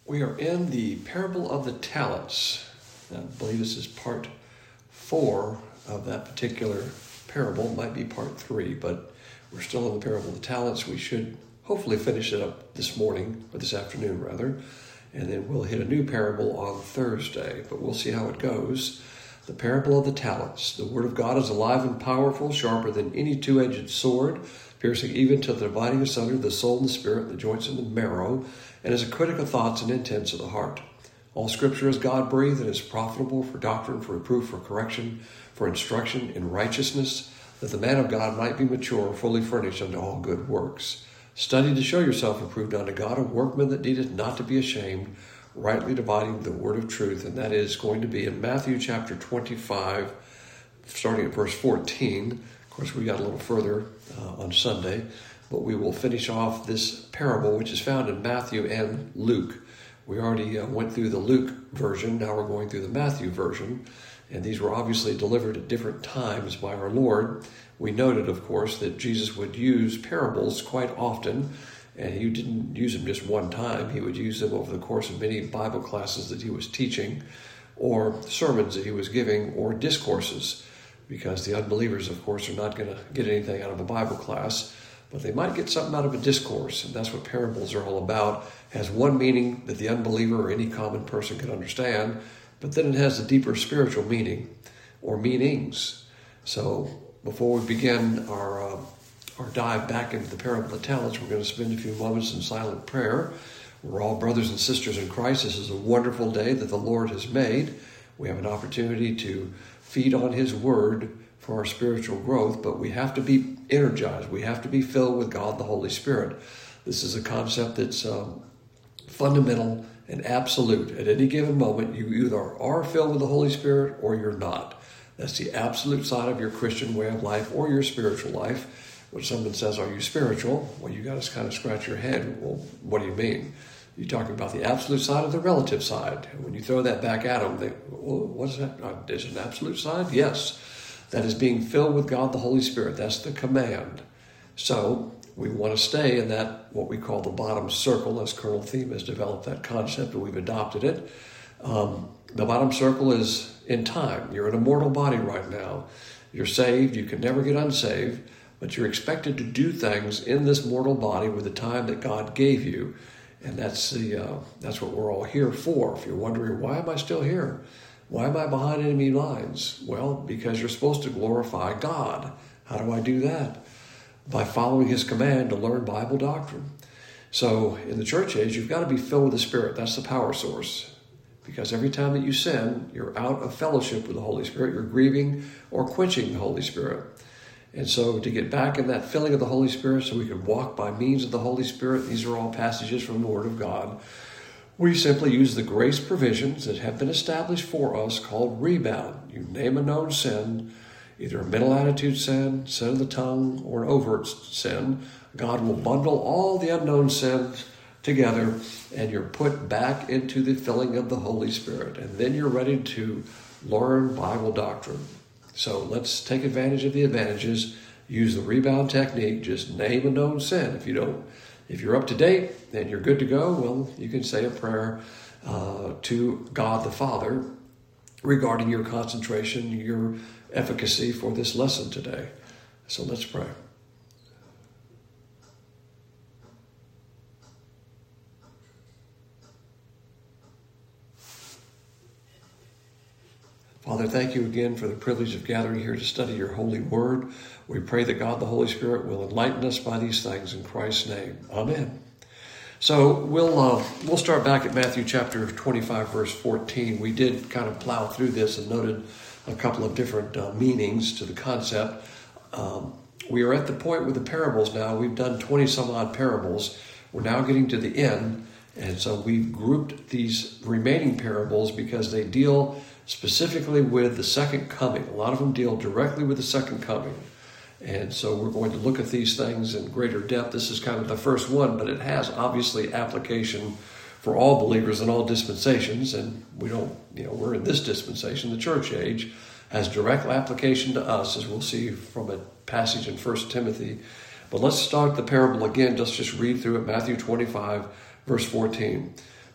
We are in the parable of the talents. I believe this is part 4 of that particular parable. It might be part 3, but we're still in the parable of the talents. We should hopefully finish it up this morning, or this afternoon rather, and then we'll hit a new parable on Thursday, but we'll see how it goes. The parable of the talents. The word of God is alive and powerful, sharper than any two-edged sword, piercing even to the dividing asunder the soul and the spirit, the joints and the marrow, and is a critic of thoughts and intents of the heart. All Scripture is God-breathed and is profitable for doctrine, for reproof, for correction, for instruction in righteousness, that the man of God might be mature, fully furnished unto all good works. Study to show yourself approved unto God, a workman that needeth not to be ashamed, rightly dividing the word of truth. And that is going to be in Matthew chapter 25, starting at verse 14. Of course, we got a little further on Sunday, but we will finish off this parable, which is found in Matthew and Luke. We already went through the Luke version. Now we're going through the Matthew version. And these were obviously delivered at different times by our Lord. We noted, of course, that Jesus would use parables quite often, and he didn't use them just one time. He would use them over the course of many Bible classes that he was teaching, or sermons that he was giving, or discourses, because the unbelievers, of course, are not going to get anything out of a Bible class, but they might get something out of a discourse, and that's what parables are all about. It has one meaning that the unbeliever or any common person can understand, but then it has a deeper spiritual meaning, or meanings. So before we begin our dive back into the parable of the talents, we're going to spend a few moments in silent prayer. We're all brothers and sisters in Christ. This is a wonderful day that the Lord has made. We have an opportunity to feed on His Word for our spiritual growth, but we have to be energized. We have to be filled with God, the Holy Spirit. This is a concept that's fundamental and absolute. At any given moment, you either are filled with the Holy Spirit or you're not. That's the absolute side of your Christian way of life or your spiritual life. When someone says, "Are you spiritual?" Well, you got to kind of scratch your head. Well, what do you mean? You're talking about the absolute side or the relative side. And when you throw that back at them, well, what is that? Is it an absolute side? Yes. That is being filled with God, the Holy Spirit. That's the command. So we want to stay in that, what we call the bottom circle, as Colonel Thiem has developed that concept, and we've adopted it. The bottom circle is in time. You're in a mortal body right now. You're saved. You can never get unsaved, but you're expected to do things in this mortal body with the time that God gave you. And that's what we're all here for. If you're wondering, why am I still here? Why am I behind enemy lines? Well, because you're supposed to glorify God. How do I do that? By following His command to learn Bible doctrine. So in the church age, you've got to be filled with the Spirit. That's the power source. Because every time that you sin, you're out of fellowship with the Holy Spirit. You're grieving or quenching the Holy Spirit. And so to get back in that filling of the Holy Spirit so we can walk by means of the Holy Spirit, these are all passages from the Word of God, we simply use the grace provisions that have been established for us called rebound. You name a known sin, either a mental attitude sin, sin of the tongue, or an overt sin. God will bundle all the unknown sins together, and you're put back into the filling of the Holy Spirit. And then you're ready to learn Bible doctrine. So let's take advantage of the advantages. Use the rebound technique. Just name a known sin. If you're up to date and you're good to go, well, you can say a prayer to God the Father regarding your concentration, your efficacy for this lesson today. So let's pray. Father, thank you again for the privilege of gathering here to study your holy word. We pray that God, the Holy Spirit, will enlighten us by these things in Christ's name. Amen. So we'll start back at Matthew chapter 25, verse 14. We did kind of plow through this and noted a couple of different meanings to the concept. We are at the point with the parables now. We've done 20 some odd parables. We're now getting to the end. And so we've grouped these remaining parables because they deal specifically with the second coming. A lot of them deal directly with the second coming. And so we're going to look at these things in greater depth. This is kind of the first one, but it has obviously application for all believers in all dispensations. And we're in this dispensation, the church age, has direct application to us, as we'll see from a passage in 1 Timothy. But let's start the parable again. Let's just read through it. Matthew 25, verse 14.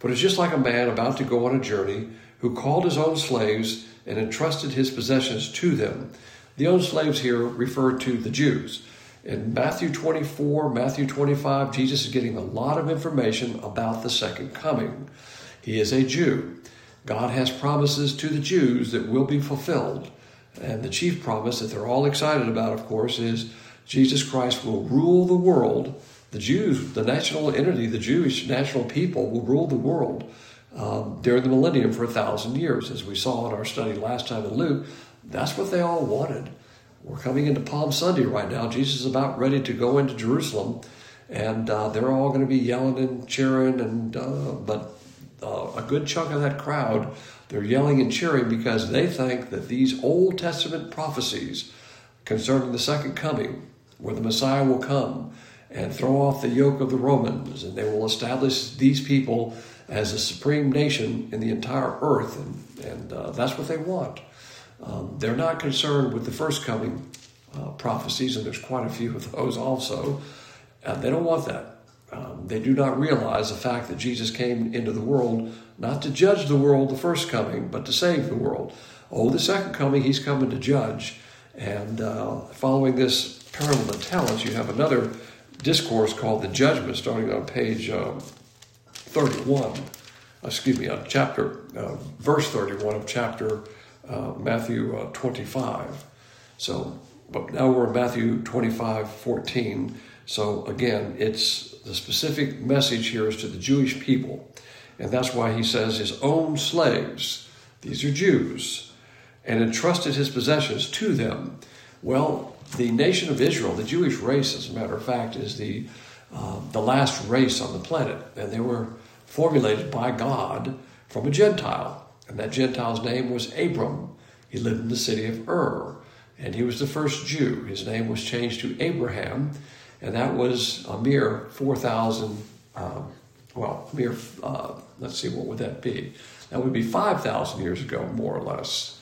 But it's just like a man about to go on a journey who called his own slaves and entrusted his possessions to them. The own slaves here refer to the Jews. In Matthew 24, Matthew 25, Jesus is getting a lot of information about the second coming. He is a Jew. God has promises to the Jews that will be fulfilled. And the chief promise that they're all excited about, of course, is Jesus Christ will rule the world. The Jews, the national entity, the Jewish national people will rule the world during the millennium for 1,000 years. As we saw in our study last time in Luke, that's what they all wanted. We're coming into Palm Sunday right now. Jesus is about ready to go into Jerusalem, and they're all going to be yelling and cheering, but a good chunk of that crowd, they're yelling and cheering because they think that these Old Testament prophecies concerning the second coming, where the Messiah will come and throw off the yoke of the Romans, and they will establish these people as a supreme nation in the entire earth, and that's what they want. They're not concerned with the first coming prophecies, and there's quite a few of those also. They don't want that. They do not realize the fact that Jesus came into the world not to judge the world the first coming, but to save the world. The second coming, he's coming to judge. And following this parable of the talents, you have another discourse called the Judgment, starting on page 31. On verse 31 of chapter Matthew 25. But now we're in Matthew 25:14. So again, it's the specific message here is to the Jewish people. And that's why he says his own slaves, these are Jews, and entrusted his possessions to them. Well, the nation of Israel, the Jewish race, as a matter of fact, is the last race on the planet. And they were formulated by God from a Gentile. And that Gentile's name was Abram. He lived in the city of Ur. And he was the first Jew. His name was changed to Abraham. And that was a mere 4,000, let's see, what would that be? That would be 5,000 years ago, more or less.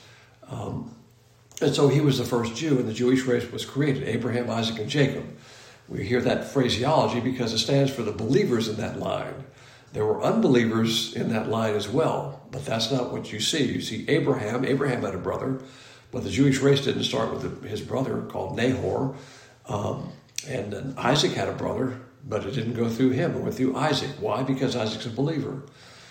And so he was the first Jew, and the Jewish race was created, Abraham, Isaac, and Jacob. We hear that phraseology because it stands for the believers in that line. There were unbelievers in that line as well, but that's not what you see. You see Abraham. Abraham had a brother, but the Jewish race didn't start with his brother called Nahor. And then Isaac had a brother, but it didn't go through him. It went through Isaac. Why? Because Isaac's a believer.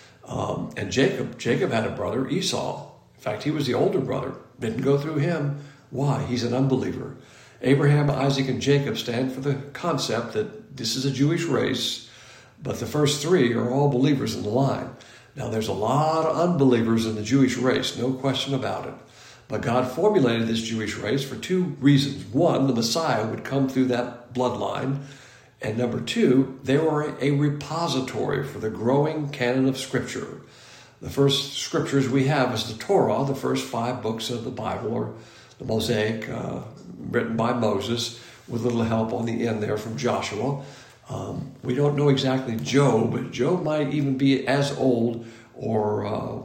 And Jacob had a brother, Esau. In fact, he was the older brother. Didn't go through him. Why? He's an unbeliever. Abraham, Isaac, and Jacob stand for the concept that this is a Jewish race, but the first three are all believers in the line. Now, there's a lot of unbelievers in the Jewish race, no question about it. But God formulated this Jewish race for two reasons. One, the Messiah would come through that bloodline. And number two, they were a repository for the growing canon of Scripture. The first scriptures we have is the Torah, the first 5 books of the Bible, or the Mosaic, written by Moses, with a little help on the end there from Joshua. We don't know exactly Job. Job might even be as old or,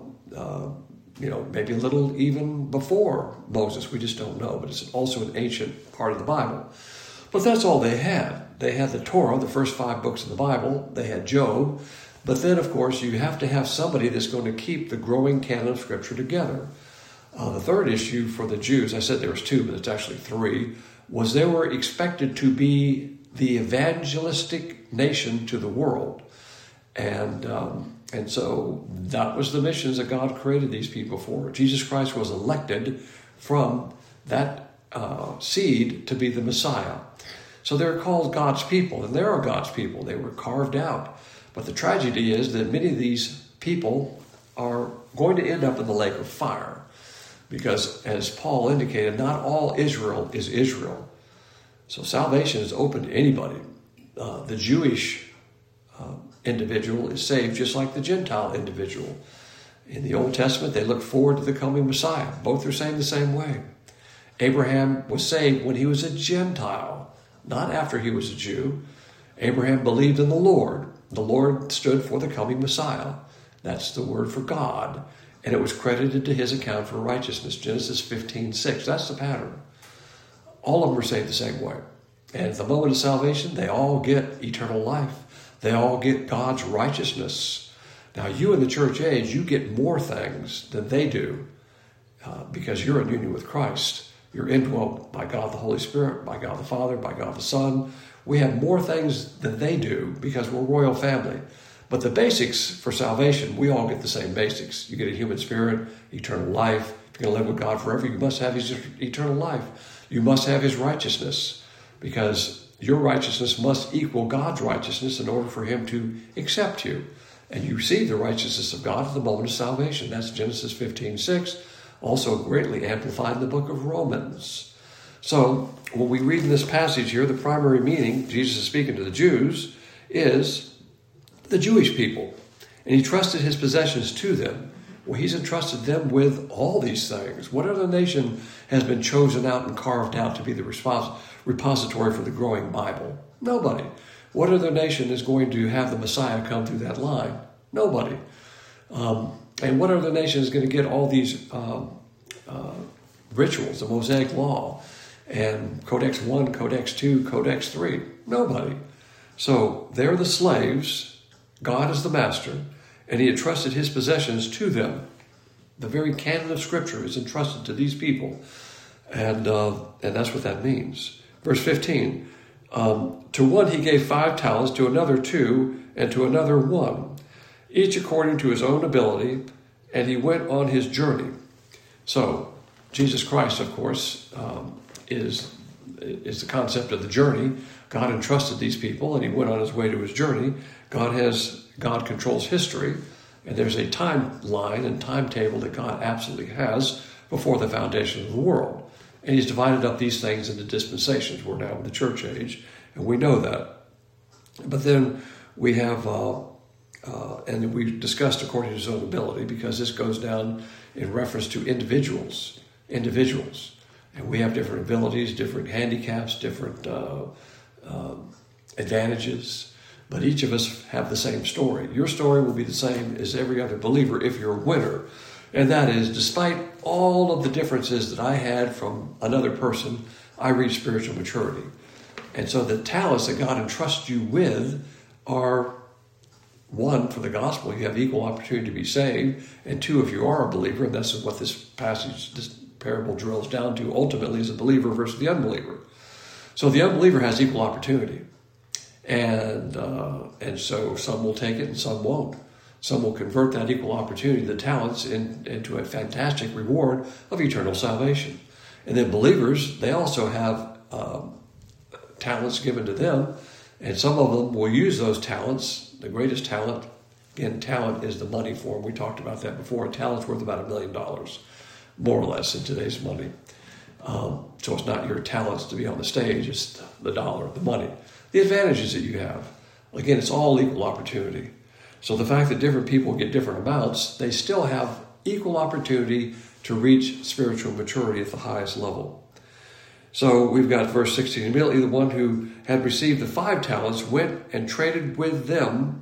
maybe a little even before Moses. We just don't know, but it's also an ancient part of the Bible. But that's all they had. They had the Torah, the first 5 books of the Bible. They had Job. But then, of course, you have to have somebody that's going to keep the growing canon of Scripture together. The third issue for the Jews, I said there was 2, but it's actually 3, was they were expected to be the evangelistic nation to the world. And so that was the missions that God created these people for. Jesus Christ was elected from that seed to be the Messiah. So they're called God's people, and they are God's people. They were carved out. But the tragedy is that many of these people are going to end up in the lake of fire. Because, as Paul indicated, not all Israel is Israel. So salvation is open to anybody. The Jewish individual is saved just like the Gentile individual. In the Old Testament, they look forward to the coming Messiah. Both are saying the same way. Abraham was saved when he was a Gentile, not after he was a Jew. Abraham believed in the Lord. The Lord stood for the coming Messiah. That's the word for God. And it was credited to his account for righteousness. Genesis 15:6. That's the pattern. All of them are saved the same way. And at the moment of salvation, they all get eternal life. They all get God's righteousness. Now, you in the church age, you get more things than they do because you're in union with Christ. You're indwelt by God the Holy Spirit, by God the Father, by God the Son. We have more things than they do because we're a royal family. But the basics for salvation, we all get the same basics. You get a human spirit, eternal life. If you're going to live with God forever, you must have his eternal life. You must have his righteousness, because your righteousness must equal God's righteousness in order for him to accept you. And you receive the righteousness of God at the moment of salvation. That's Genesis 15:6, also greatly amplified in the book of Romans. So when we read in this passage here, the primary meaning, Jesus is speaking to the Jews, is the Jewish people. And he trusted his possessions to them. Well, he's entrusted them with all these things. What other nation has been chosen out and carved out to be the repository for the growing Bible? Nobody. What other nation is going to have the Messiah come through that line? Nobody. And what other nation is going to get all these rituals, the Mosaic Law, and Codex 1, Codex 2, Codex 3? Nobody. So they're the slaves. God is the master, and he entrusted his possessions to them. The very canon of Scripture is entrusted to these people, and that's what that means. Verse 15, to one he gave 5 talents, to another 2, and to another 1, each according to his own ability, and he went on his journey. So Jesus Christ, of course, is the concept of the journey. God entrusted these people, and he went on his way to his journey. God controls history, and there's a timeline and timetable that God absolutely has before the foundation of the world. And he's divided up these things into dispensations. We're now in the church age, and we know that. But then we have, and we discussed according to his own ability, because this goes down in reference to individuals. And we have different abilities, different handicaps, different advantages. But each of us have the same story. Your story will be the same as every other believer if you're a winner. And that is, despite all of the differences that I had from another person, I reached spiritual maturity. And so the talents that God entrusts you with are, 1, for the gospel, you have equal opportunity to be saved. And 2, if you are a believer, and that's what this passage, this parable drills down to, ultimately is a believer versus the unbeliever. So the unbeliever has equal opportunity. And so some will take it and some won't. Some will convert that equal opportunity, the talents, into a fantastic reward of eternal salvation. And then believers, they also have talents given to them, and some of them will use those talents. The greatest talent, again, talent is the money form. We talked about that before. A talent's worth about $1 million, more or less, in today's money. So it's not your talents to be on the stage, it's the dollar, the money. The advantages that you have. Again, it's all equal opportunity. So the fact that different people get different amounts, they still have equal opportunity to reach spiritual maturity at the highest level. So we've got verse 16. Immediately the one who had received the 5 talents went and traded with them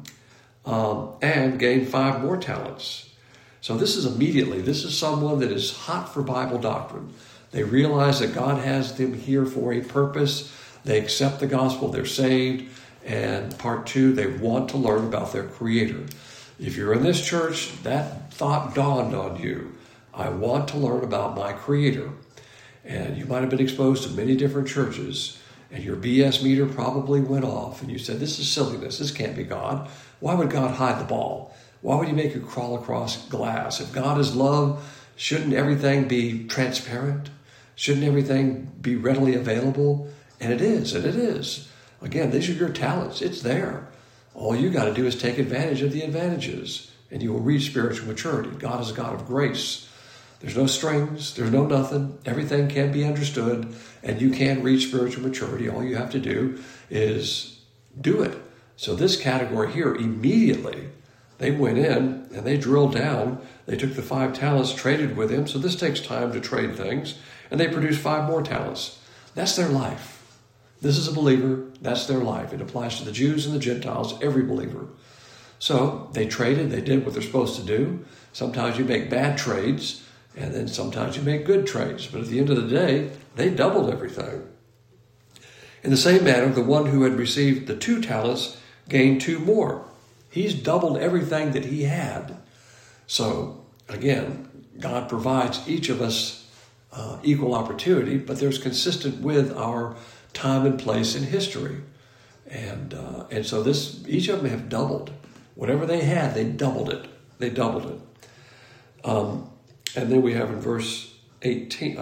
and gained 5 more talents. So this is immediately. This is someone that is hot for Bible doctrine. They realize that God has them here for a purpose. They accept the gospel, they're saved, and part 2, they want to learn about their Creator. If you're in this church, that thought dawned on you. I want to learn about my Creator. And you might have been exposed to many different churches, and your BS meter probably went off, and you said, this is silliness, this can't be God. Why would God hide the ball? Why would he make you crawl across glass? If God is love, shouldn't everything be transparent? Shouldn't everything be readily available? And it is, and it is. Again, these are your talents. It's there. All you got to do is take advantage of the advantages, and you will reach spiritual maturity. God is a God of grace. There's no strings. There's no nothing. Everything can be understood, and you can reach spiritual maturity. All you have to do is do it. So this category here, immediately, they went in, and they drilled down. They took the 5 talents, traded with him. So this takes time to trade things, and they produced 5 more talents. That's their life. This is a believer. That's their life. It applies to the Jews and the Gentiles, every believer. So they traded. They did what they're supposed to do. Sometimes you make bad trades, and then sometimes you make good trades. But at the end of the day, they doubled everything. In the same manner, the one who had received the 2 talents gained 2 more. He's doubled everything that he had. So again, God provides each of us equal opportunity, but there's consistent with our time and place in history. And so each of them have doubled. Whatever they had, they doubled it. They doubled it. And then we have in verse 18,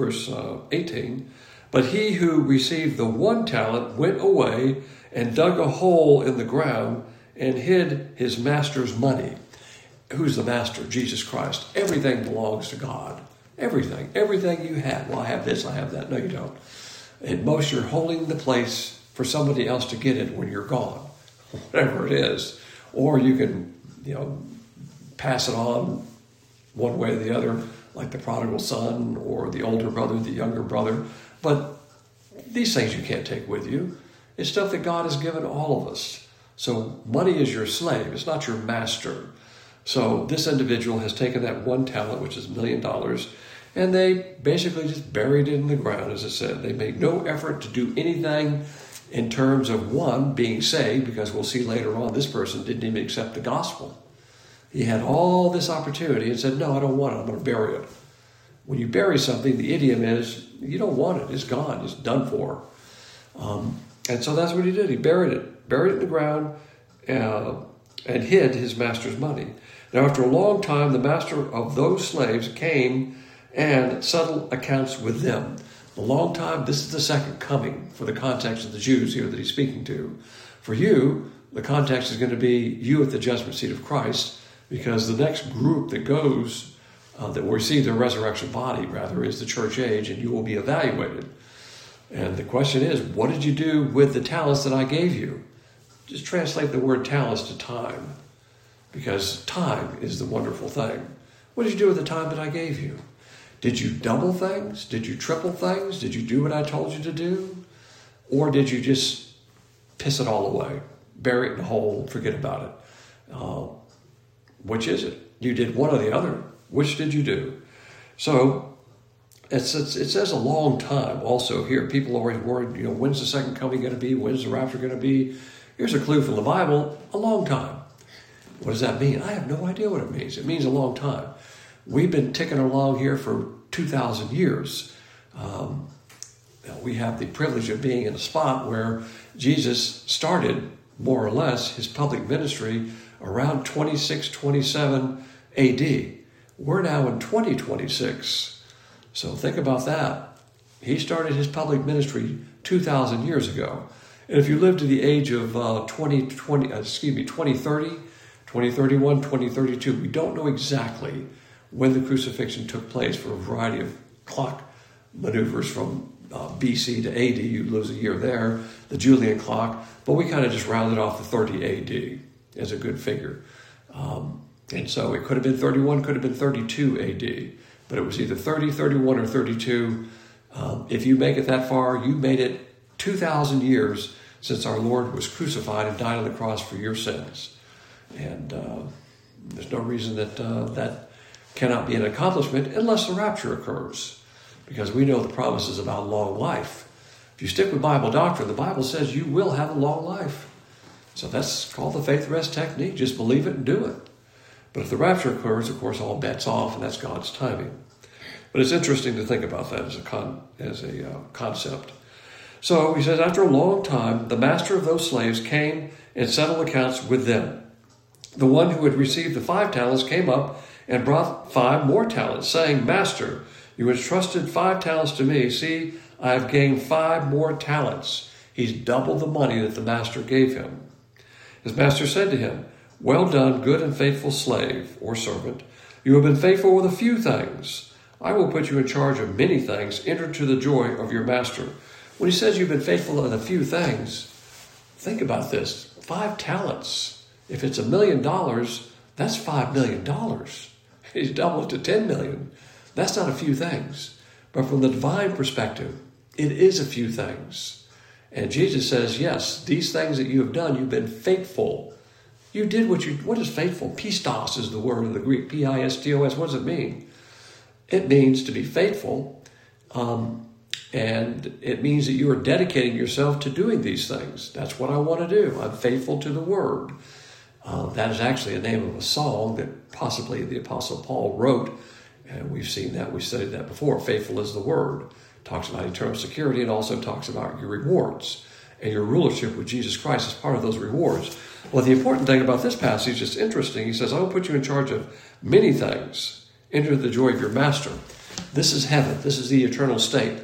but he who received the 1 talent went away and dug a hole in the ground and hid his master's money. Who's the master? Jesus Christ. Everything belongs to God. Everything you have. Well, I have this, I have that. No, you don't. At most, you're holding the place for somebody else to get it when you're gone, whatever it is. Or you can, pass it on one way or the other, like the prodigal son or the older brother, the younger brother. But these things you can't take with you. It's stuff that God has given all of us. So money is your slave. It's not your master. So this individual has taken that 1 talent, which is $1 million, and they basically just buried it in the ground, as I said. They made no effort to do anything in terms of, one, being saved, because we'll see later on this person didn't even accept the gospel. He had all this opportunity and said, no, I don't want it. I'm going to bury it. When you bury something, the idiom is, you don't want it. It's gone. It's done for. And so that's what he did. He buried it in the ground and hid his master's money. Now, after a long time, the master of those slaves came and settled accounts with them. A long time, this is the second coming for the context of the Jews here that he's speaking to. For you, the context is going to be you at the judgment seat of Christ, because the next group that goes, that will receive their resurrection body, rather, is the church age, and you will be evaluated. And the question is, what did you do with the talents that I gave you? Just translate the word talents to time, because time is the wonderful thing. What did you do with the time that I gave you? Did you double things? Did you triple things? Did you do what I told you to do? Or did you just piss it all away, bury it in a hole, and forget about it? Which is it? You did one or the other. Which did you do? So it says a long time also here. People always worried, when's the second coming going to be? When's the rapture going to be? Here's a clue from the Bible, a long time. What does that mean? I have no idea what it means. It means a long time. We've been ticking along here for 2,000 years. We have the privilege of being in a spot where Jesus started, more or less, his public ministry around 26, 27 AD. We're now in 2026. So think about that. He started his public ministry 2,000 years ago. And if you live to the age of 2030, 2031, 2032, we don't know exactly when the crucifixion took place for a variety of clock maneuvers from BC to AD. You lose a year there, the Julian clock, but we kind of just rounded off the 30 AD as a good figure. And so it could have been 31, could have been 32 AD, but it was either 30, 31, or 32. If you make it that far, you made it 2,000 years since our Lord was crucified and died on the cross for your sins. And there's no reason that that cannot be an accomplishment unless the rapture occurs, because we know the promises about long life. If you stick with Bible doctrine, the Bible says you will have a long life. So that's called the faith rest technique. Just believe it and do it. But if the rapture occurs, of course, all bets off, and that's God's timing. But it's interesting to think about that as a concept. So he says, after a long time, the master of those slaves came and settled accounts with them. The one who had received the 5 talents came up and brought 5 more talents, saying, Master, you entrusted 5 talents to me. See, I have gained 5 more talents. He's doubled the money that the master gave him. His master said to him, Well done, good and faithful slave or servant. You have been faithful with a few things. I will put you in charge of many things. Enter to the joy of your master. When he says you've been faithful with a few things, think about this. 5 talents. If it's $1 million, that's $5 million. He's doubled it to $10 million. That's not a few things. But from the divine perspective, it is a few things. And Jesus says, yes, these things that you have done, you've been faithful. You did what is faithful? Pistos is the word in the Greek, P-I-S-T-O-S. What does it mean? It means to be faithful, and it means that you are dedicating yourself to doing these things. That's what I want to do. I'm faithful to the word. That is actually a name of a song that possibly the Apostle Paul wrote, and we've seen that, we studied that before. Faithful is the word. Talks about eternal security and also talks about your rewards. And your rulership with Jesus Christ is part of those rewards. Well, the important thing about this passage is interesting. He says, I will put you in charge of many things. Enter the joy of your master. This is heaven. This is the eternal state.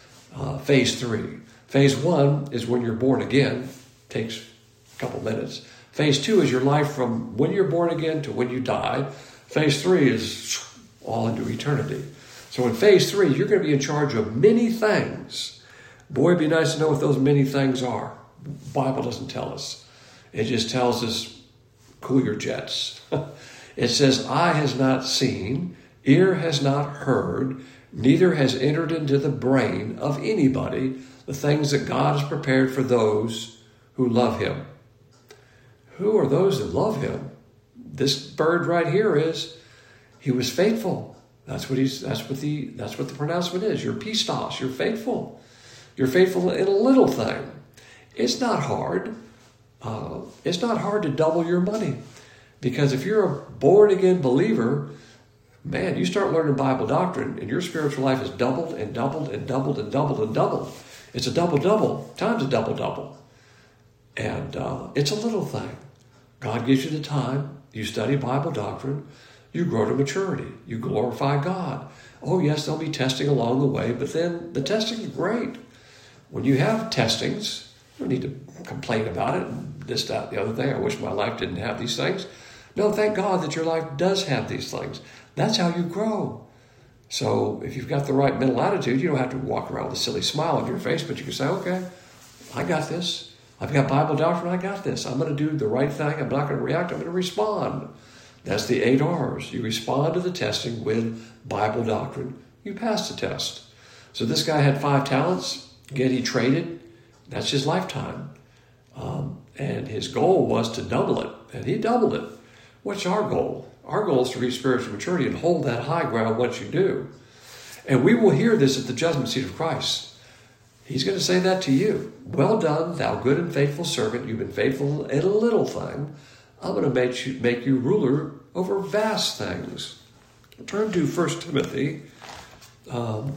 Phase 3. Phase 1 is when you're born again. Takes a couple minutes. Phase 2 is your life from when you're born again to when you die. Phase 3 is all into eternity. So in phase 3, you're going to be in charge of many things. Boy, it'd be nice to know what those many things are. The Bible doesn't tell us. It just tells us, cool your jets. It says, eye has not seen, ear has not heard, neither has entered into the brain of anybody the things that God has prepared for those who love him. Who are those that love him? This bird right here is, he was faithful. That's what the pronouncement is. You're pistos, you're faithful. You're faithful in a little thing. It's not hard. It's not hard to double your money. Because if you're a born-again believer, man, you start learning Bible doctrine and your spiritual life is doubled and doubled and doubled and doubled and doubled. It's a double-double times a double-double. And it's a little thing. God gives you the time. You study Bible doctrine. You grow to maturity. You glorify God. Oh, yes, there'll be testing along the way, but then the testing is great. When you have testings, you don't need to complain about it and this, that, the other thing. I wish my life didn't have these things. No, thank God that your life does have these things. That's how you grow. So if you've got the right mental attitude, you don't have to walk around with a silly smile on your face, but you can say, okay, I got this. I've got Bible doctrine. I got this. I'm going to do the right thing. I'm not going to react. I'm going to respond. That's the 8 R's. You respond to the testing with Bible doctrine. You pass the test. So this guy had 5 talents. Again, he traded. That's his lifetime. And his goal was to double it. And he doubled it. What's our goal? Our goal is to reach spiritual maturity and hold that high ground once you do. And we will hear this at the judgment seat of Christ. He's going to say that to you. Well done, thou good and faithful servant. You've been faithful in a little thing. I'm going to make you ruler over vast things. Turn to 1 Timothy. 1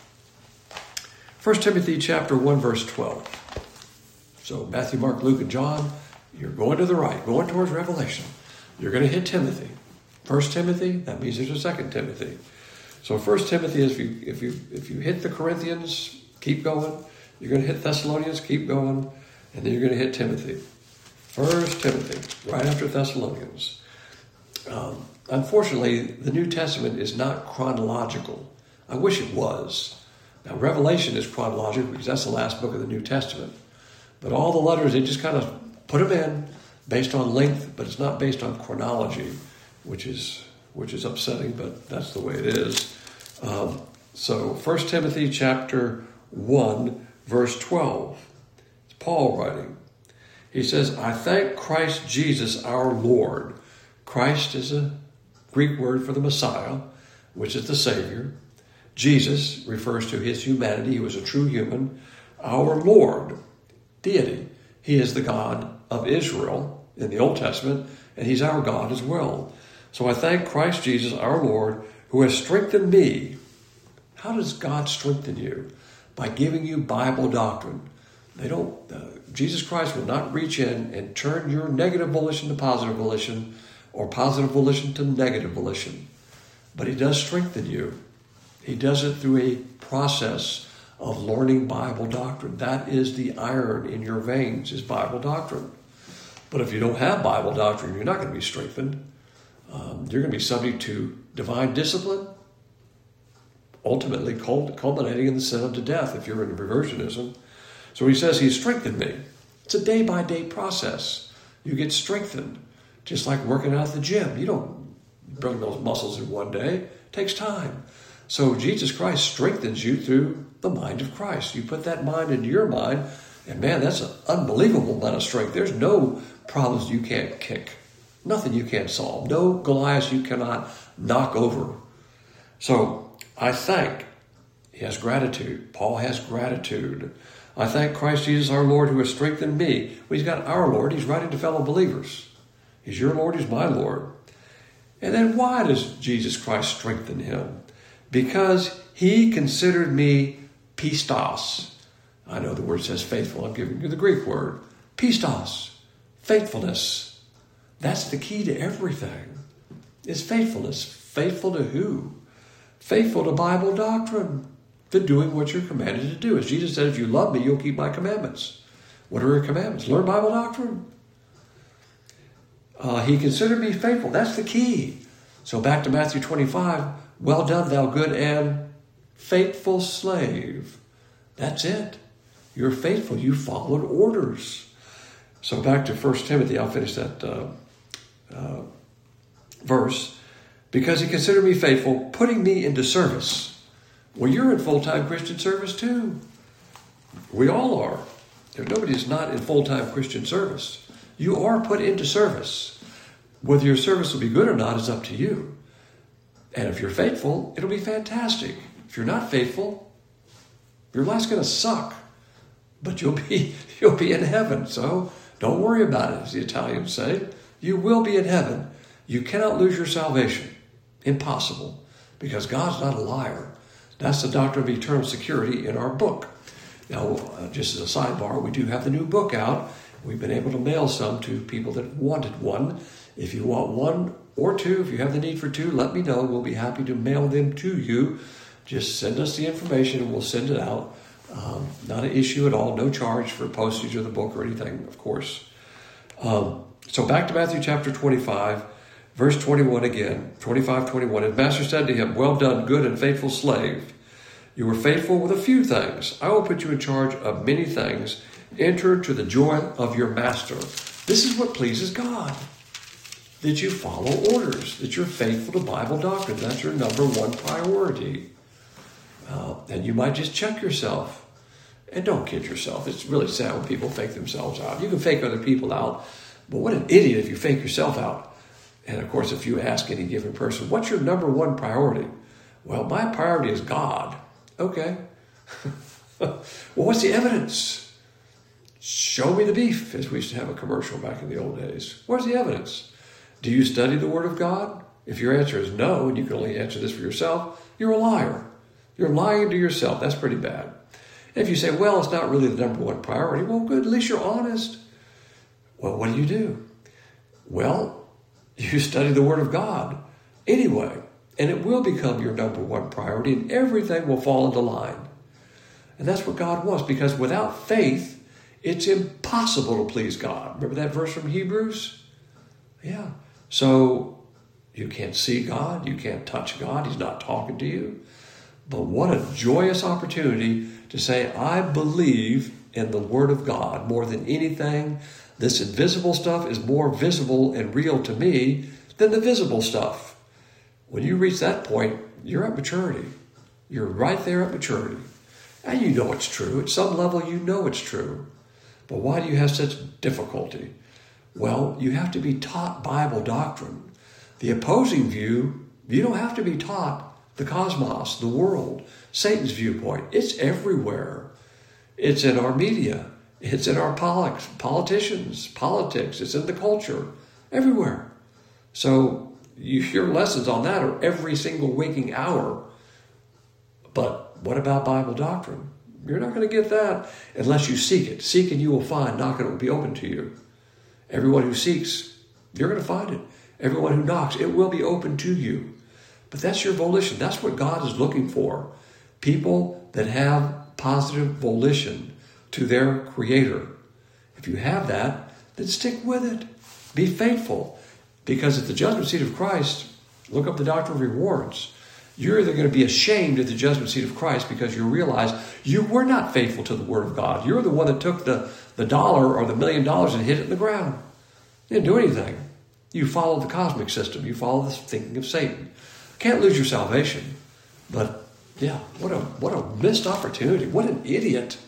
Timothy chapter 1, verse 12. So Matthew, Mark, Luke, and John, you're going to the right, going towards Revelation. You're going to hit Timothy. 1 Timothy, that means there's a 2 Timothy. So 1 Timothy is if you hit the Corinthians, keep going. You're going to hit Thessalonians, keep going. And then you're going to hit Timothy. 1 Timothy, right after Thessalonians. Unfortunately, the New Testament is not chronological. I wish it was. Now, Revelation is chronological because that's the last book of the New Testament. But all the letters, they just kind of put them in based on length, but it's not based on chronology, which is upsetting, but that's the way it is. So 1 Timothy chapter 1, verse 12. It's Paul writing. He says, I thank Christ Jesus our Lord. Christ is a Greek word for the Messiah, which is the Savior. Jesus refers to his humanity. He was a true human. Our Lord, deity. He is the God of Israel in the Old Testament, and he's our God as well. So I thank Christ Jesus our Lord, who has strengthened me. How does God strengthen you? By giving you Bible doctrine. Jesus Christ will not reach in and turn your negative volition to positive volition or positive volition to negative volition. But he does strengthen you. He does it through a process of learning Bible doctrine. That is the iron in your veins, is Bible doctrine. But if you don't have Bible doctrine, you're not going to be strengthened. You're going to be subject to divine discipline, ultimately culminating in the sin unto death if you're in reversionism. So he says he's strengthened me. It's a day-by-day process. You get strengthened, just like working out at the gym. You don't bring those muscles in one day. It takes time. So Jesus Christ strengthens you through the mind of Christ. You put that mind into your mind, and man, that's an unbelievable amount of strength. There's no problems you can't kick. Nothing you can't solve. No Goliath you cannot knock over. So I thank. He has gratitude. Paul has gratitude. I thank Christ Jesus our Lord who has strengthened me. Well, he's got our Lord. He's writing to fellow believers. He's your Lord, he's my Lord. And then why does Jesus Christ strengthen him? Because he considered me pistos. I know the word says faithful. I'm giving you the Greek word. Pistos. Faithfulness. That's the key to everything. It's faithfulness. Faithful to who? Faithful to Bible doctrine. To doing what you're commanded to do. As Jesus said, if you love me, you'll keep my commandments. What are your commandments? Learn Bible doctrine. He considered me faithful. That's the key. So back to Matthew 25. Well done, thou good and faithful slave. That's it. You're faithful. You followed orders. So back to 1 Timothy. I'll finish that verse. Because he considered me faithful, putting me into service. Well, you're in full-time Christian service too. We all are. Nobody is not in full-time Christian service. You are put into service. Whether your service will be good or not is up to you. And if you're faithful, it'll be fantastic. If you're not faithful, your life's going to suck. But you'll be in heaven. So don't worry about it, as the Italians say. You will be in heaven. You cannot lose your salvation. Impossible. Because God's not a liar. That's the doctrine of eternal security in our book. Now, just as a sidebar, we do have the new book out. We've been able to mail some to people that wanted one. If you want one or two, if you have the need for two, let me know. We'll be happy to mail them to you. Just send us the information and we'll send it out. Not an issue at all. No charge for postage of the book or anything, of course. So back to Matthew chapter 25, verse 21 again. 25:21. And Master said to him, well done, good and faithful slave. You were faithful with a few things. I will put you in charge of many things. Enter to the joy of your master. This is what pleases God. That you follow orders. That you're faithful to Bible doctrine. That's your number one priority. And you might just check yourself. And don't kid yourself. It's really sad when people fake themselves out. You can fake other people out. But what an idiot if you fake yourself out. And of course, if you ask any given person, what's your number one priority? Well, my priority is God. Okay. Well, what's the evidence? Show me the beef, as we used to have a commercial back in the old days. Where's the evidence? Do you study the Word of God? If your answer is no, and you can only answer this for yourself, you're a liar. You're lying to yourself. That's pretty bad. If you say, well, it's not really the number one priority, well, good, at least you're honest. Well, what do? Well, you study the Word of God anyway, and it will become your number one priority, and everything will fall into line. And that's what God wants, because without faith, it's impossible to please God. Remember that verse from Hebrews? Yeah. So you can't see God, you can't touch God, He's not talking to you. But what a joyous opportunity to say, I believe in the Word of God more than anything. This invisible stuff is more visible and real to me than the visible stuff. When you reach that point, you're at maturity. You're right there at maturity. And you know it's true. At some level, you know it's true. But why do you have such difficulty? Well, you have to be taught Bible doctrine. The opposing view, you don't have to be taught the cosmos, the world, Satan's viewpoint. It's everywhere. It's in our media. It's in our politicians, politics. It's in the culture, everywhere. So your lessons on that are every single waking hour. But what about Bible doctrine? You're not going to get that unless you seek it. Seek and you will find. Knock and it will be open to you. Everyone who seeks, you're going to find it. Everyone who knocks, it will be open to you. But that's your volition. That's what God is looking for. People that have positive volition to their Creator. If you have that, then stick with it. Be faithful. Because at the judgment seat of Christ, look up the doctrine of rewards. You're either going to be ashamed at the judgment seat of Christ because you realize you were not faithful to the Word of God. You're the one that took the dollar or the $1 million and hit it in the ground. You didn't do anything. You followed the cosmic system. You followed the thinking of Satan. Can't lose your salvation. But yeah, what a missed opportunity. What an idiot.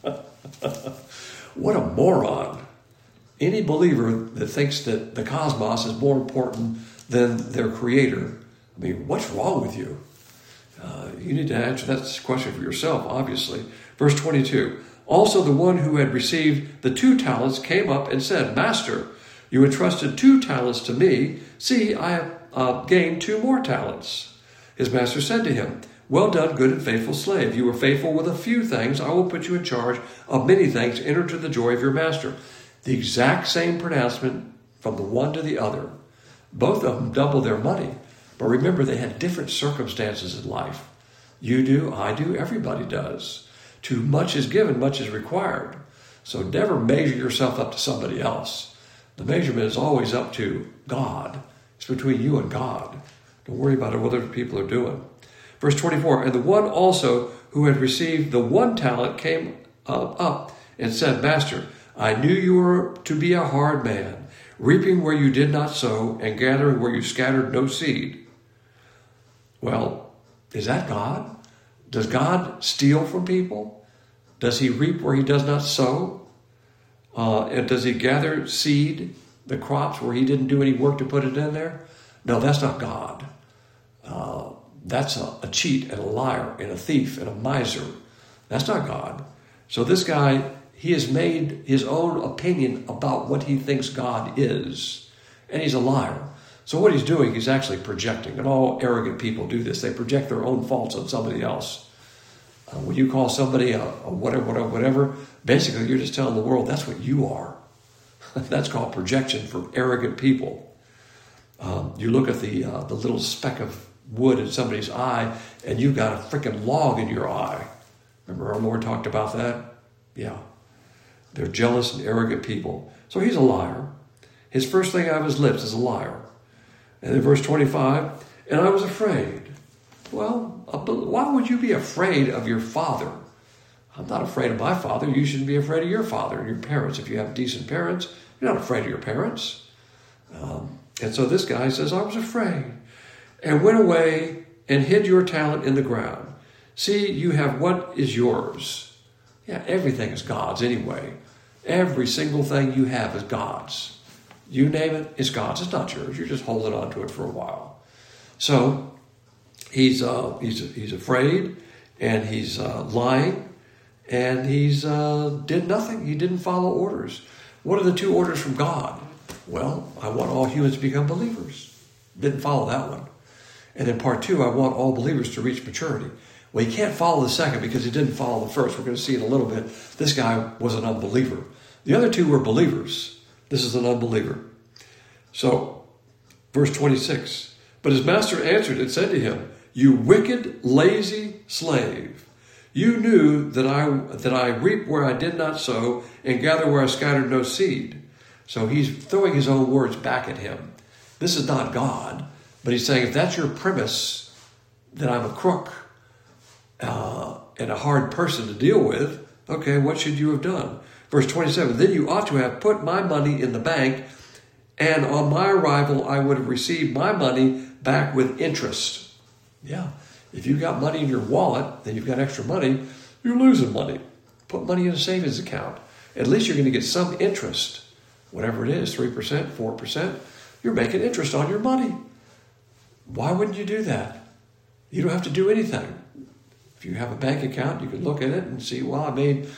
What a moron. Any believer that thinks that the cosmos is more important than their Creator, I mean, what's wrong with you? You need to answer that question for yourself, obviously. Verse 22. Also the one who had received the 2 talents came up and said, Master, You entrusted 2 talents to me. See, I have gained 2 more talents. His master said to him, well done, good and faithful slave. You were faithful with a few things. I will put you in charge of many things. Enter to the joy of your master. The exact same pronouncement from the one to the other. Both of them doubled their money. But remember, they had different circumstances in life. You do, I do, everybody does. Too much is given, much is required. So never measure yourself up to somebody else. The measurement is always up to God. It's between you and God. Don't worry about what other people are doing. Verse 24, and the one also who had received the 1 talent came up and said, Master, I knew you were to be a hard man, reaping where you did not sow and gathering where you scattered no seed. Well, is that God? Does God steal from people? Does he reap where he does not sow? And does he gather seed, the crops, where he didn't do any work to put it in there? No, that's not God. That's a cheat and a liar and a thief and a miser. That's not God. So this guy, he has made his own opinion about what he thinks God is. And he's a liar. So what he's doing, he's actually projecting. And all arrogant people do this. They project their own faults on somebody else. When you call somebody a whatever, basically you're just telling the world that's what you are. That's called projection for arrogant people. You look at the little speck of wood in somebody's eye, and you've got a freaking log in your eye. Remember our Lord talked about that? Yeah. They're jealous and arrogant people. So he's a liar. His first thing out of his lips is a liar. And in verse 25, and I was afraid. Well, why would you be afraid of your father? I'm not afraid of my father. You shouldn't be afraid of your father and your parents. If you have decent parents, you're not afraid of your parents. And so this guy says, I was afraid and went away and hid your talent in the ground. See, you have what is yours. Yeah, everything is God's anyway. Every single thing you have is God's. You name it, it's God's. It's not yours. You're just holding on to it for a while. So he's afraid, and he's lying, and he's did nothing. He didn't follow orders. What are the 2 orders from God? Well, I want all humans to become believers. Didn't follow that one. And then part 2, I want all believers to reach maturity. Well, he can't follow the second because he didn't follow the first. We're going to see in a little bit. This guy was an unbeliever. The other 2 were believers. This is an unbeliever. So, verse 26. But his master answered and said to him, you wicked, lazy slave. You knew that I reap where I did not sow and gather where I scattered no seed. So he's throwing his own words back at him. This is not God. But he's saying, if that's your premise, that I'm a crook and a hard person to deal with, okay, what should you have done? Verse 27, then you ought to have put my money in the bank, and on my arrival I would have received my money back with interest. Yeah, if you've got money in your wallet, then you've got extra money, you're losing money. Put money in a savings account. At least you're going to get some interest. Whatever it is, 3%, 4%, you're making interest on your money. Why wouldn't you do that? You don't have to do anything. If you have a bank account, you can look at it and see, well, I made,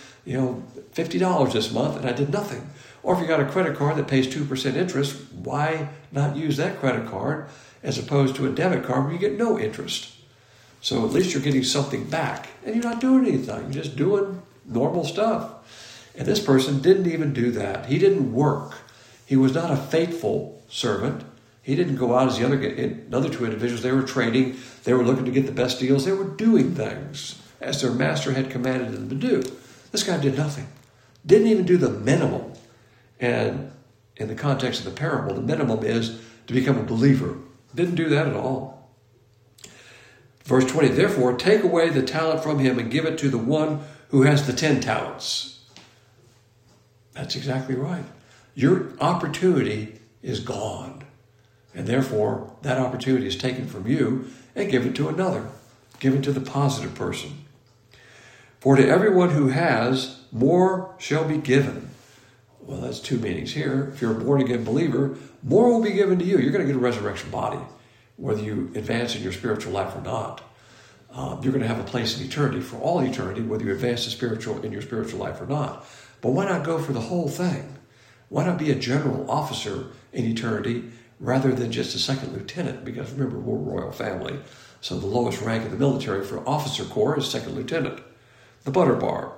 $50 this month and I did nothing. Or if you got a credit card that pays 2% interest, why not use that credit card as opposed to a debit card where you get no interest? So at least you're getting something back and you're not doing anything. You're just doing normal stuff. And this person didn't even do that. He didn't work. He was not a faithful servant. He didn't go out as the other 2 individuals. They were trading. They were looking to get the best deals. They were doing things as their master had commanded them to do. This guy did nothing. Didn't even do the minimum. And in the context of the parable, the minimum is to become a believer. Didn't do that at all. Verse 20, therefore, take away the talent from him and give it to the one who has the 10 talents. That's exactly right. Your opportunity is gone. And therefore, that opportunity is taken from you and given to another. Given to the positive person. For to everyone who has, more shall be given. Well, that's 2 meanings here. If you're a born-again believer, more will be given to you. You're going to get a resurrection body, whether you advance in your spiritual life or not. You're going to have a place in eternity for all eternity, whether you advance in your spiritual life or not. But why not go for the whole thing? Why not be a general officer in eternity rather than just a second lieutenant? Because remember, we're a royal family. So the lowest rank in the military for officer corps is second lieutenant, the butter bar.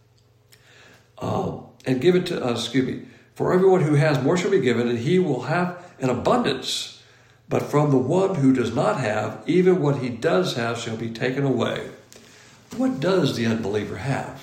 And give it to, for everyone who has, more shall be given, and he will have an abundance. But from the one who does not have, even what he does have shall be taken away. What does the unbeliever have?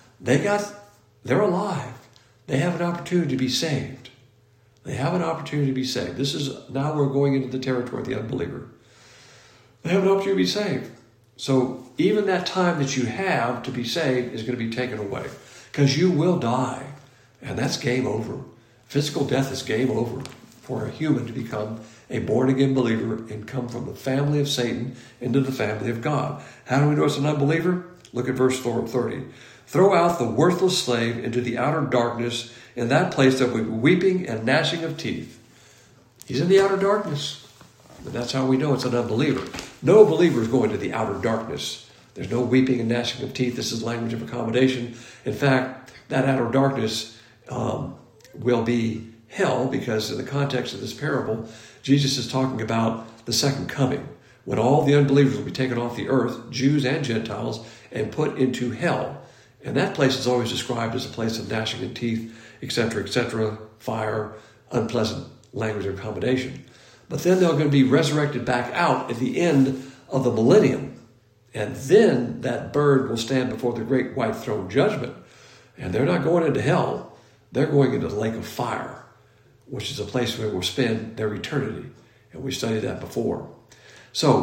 They're alive. They have an opportunity to be saved. They have an opportunity to be saved. Now we're going into the territory of the unbeliever. They have an opportunity to be saved. So even that time that you have to be saved is going to be taken away. Because you will die. And that's game over. Physical death is game over for a human to become a born-again believer and come from the family of Satan into the family of God. How do we know it's an unbeliever? Look at verse 30. Throw out the worthless slave into the outer darkness. In that place there will be weeping and gnashing of teeth. He's in the outer darkness. But that's how we know it's an unbeliever. No believer is going to the outer darkness. There's no weeping and gnashing of teeth. This is language of accommodation. In fact, that outer darkness will be hell, because in the context of this parable, Jesus is talking about the second coming, when all the unbelievers will be taken off the earth, Jews and Gentiles, and put into hell. And that place is always described as a place of gnashing of teeth, etc., fire, unpleasant language of accommodation. But then they're going to be resurrected back out at the end of the millennium. And then that bird will stand before the great white throne judgment. And they're not going into hell. They're going into the lake of fire, which is a place where we'll spend their eternity. And we studied that before. So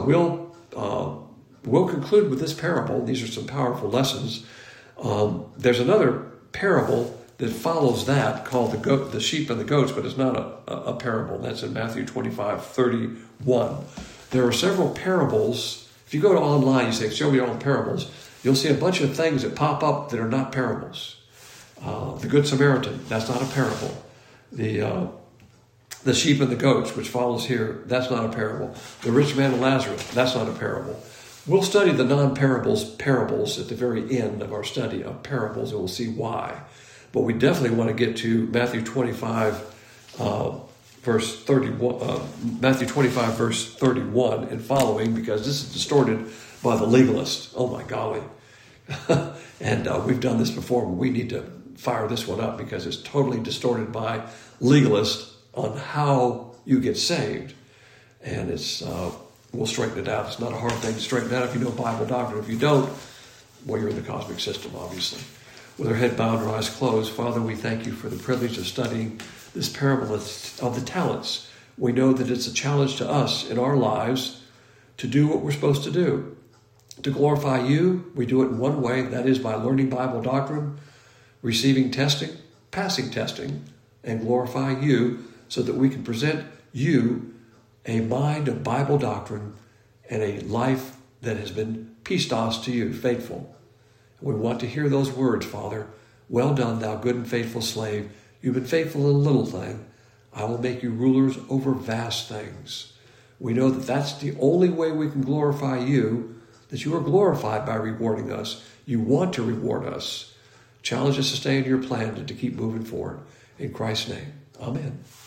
we'll conclude with this parable. These are some powerful lessons. There's another parable that follows that called the sheep and the goats, but it's not a parable. That's in Matthew 25:31. There are several parables. If you go to online, you say, show me all the parables, you'll see a bunch of things that pop up that are not parables. The Good Samaritan, that's not a parable. The sheep and the goats, which follows here, that's not a parable. The rich man and Lazarus, that's not a parable. We'll study the parables at the very end of our study of parables, and we'll see why. But we definitely want to get to Matthew 25, verse 31. Matthew 25, verse 31 and following, because this is distorted by the legalist. Oh my golly! And we've done this before, but we need to fire this one up because it's totally distorted by legalists on how you get saved, and we'll straighten it out. It's not a hard thing to straighten out if you know Bible doctrine. If you don't, well, you're in the cosmic system, obviously. With our head bowed and our eyes closed, Father, we thank you for the privilege of studying this parable of the talents. We know that it's a challenge to us in our lives to do what we're supposed to do. To glorify you, we do it in one way, that is by learning Bible doctrine, receiving testing, passing testing, and glorify you so that we can present you a mind of Bible doctrine and a life that has been pistos to you, faithful. We want to hear those words, Father. Well done, thou good and faithful slave. You've been faithful in a little thing. I will make you rulers over vast things. We know that that's the only way we can glorify you, that you are glorified by rewarding us. You want to reward us. Challenge us to stay in your plan and to keep moving forward. In Christ's name, amen.